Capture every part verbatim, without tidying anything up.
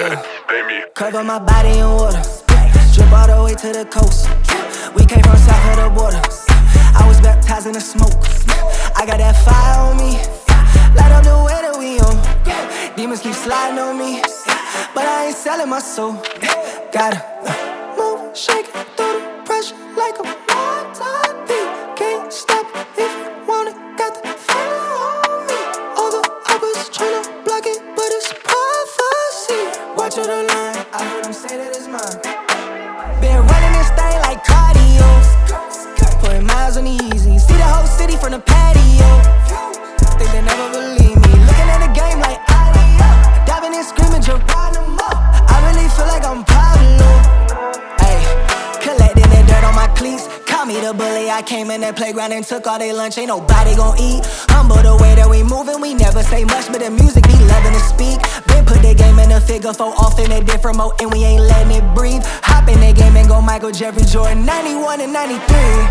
Cover my body in water, drip all the way to the coast. We came from south of the border. I was baptized in the smoke. I got that fire on me, light up the way that we on. Demons keep sliding on me, but I ain't selling my soul. Gotta move, shake it through the pressure like a water beat. Can't stop if you want it, got the fire on me. All the others tryna block it, but it's prophecy. Watch out the line, I heard them say that it's mine. Been running this thing like cardio, putting miles on the easy. See the whole city from the patio. Think they never believe me. Looking at the game like Adio, diving in screaming, just riding them up. I really feel like I'm Pablo. Ayy, collecting the dirt on my cleats. Call me the bully, I came in that playground and took all their lunch. Ain't nobody gon' eat. Humble the way that we moving, we never say much, but the music be loving to speak. Been put the game in a figure four, off in a different mode, and we ain't letting it breathe. Hop in the game and go Michael Jeffrey Jordan, ninety-one and ninety-three.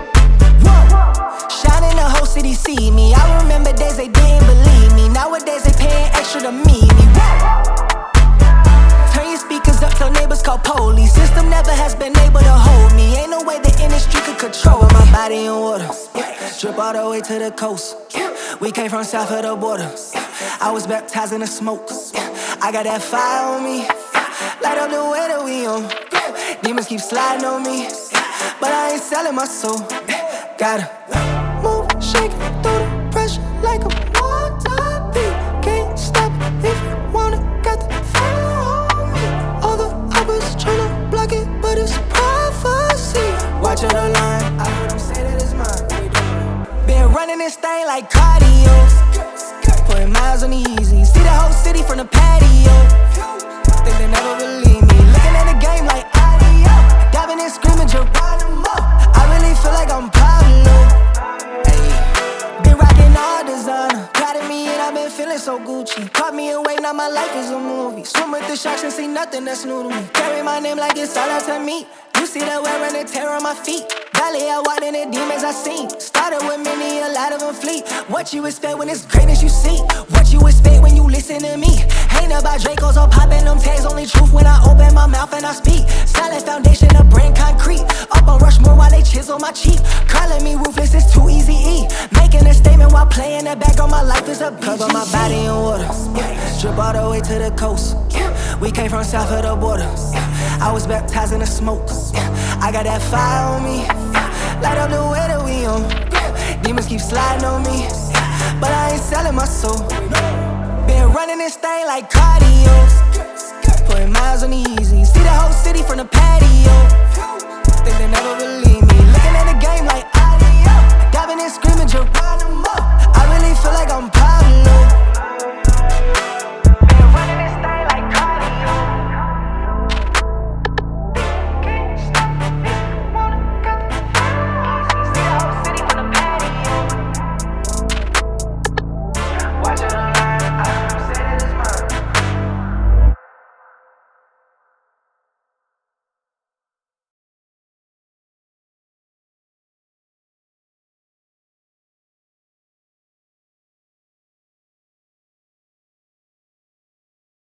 Shining the whole city see me. I remember days they didn't believe me. Nowadays they paying extra to meet me. Turn your speakers up till neighbors call police. System never has been able to hold me. Ain't no way the industry could control my body in water, drip all the way to the coast. We came from south of the border. I was baptized in the smoke. I got that fire on me, light up the way that we on. Demons keep sliding on me, but I ain't selling my soul. Gotta move, shake it through the pressure like a water beat. Can't stop if you want it, got the fire on me. All the others tryna block it, but it's prophecy. Watch out the line, I heard them say that it's mine. Been running this thing like cardio, putting miles on the easy. See the whole city from the patio. Think they never believe me. Looking at the game like Adio, diving in screaming, just riding them up. I really feel like I'm Pablo. Ayy, been rocking all designer, proud of me and I've been feeling so Gucci. Caught me away, now my life is a movie. Swim with the sharks and see nothing that's new to me. Carry my name like it's all out to me. You see the wear and the tear on my feet. Valley, I walked in the demons I seen. Started with many, a lot of them fleet. What you expect when it's greatness you see? What you expect when you listen to me? Ain't about Dracos or popping them tags. Only truth when I open my mouth and I speak. Solid foundation of brain concrete. Up on Rushmore while they chisel my cheek. Calling me ruthless, it's too easy E. Making a statement while playing the background. My life is a B G C. Cover my body in water, drip all the way to the coast. We came from south of the border. I was baptized in the smoke. I got that fire on me, light up the way that we on. Demons keep sliding on me, but I ain't selling my soul. Been running this thing like cardio, putting miles on the easy. See the whole city from the patio. Think they never believe me. Looking at the game like Adio, diving in screaming, just riding them up. I really feel like I'm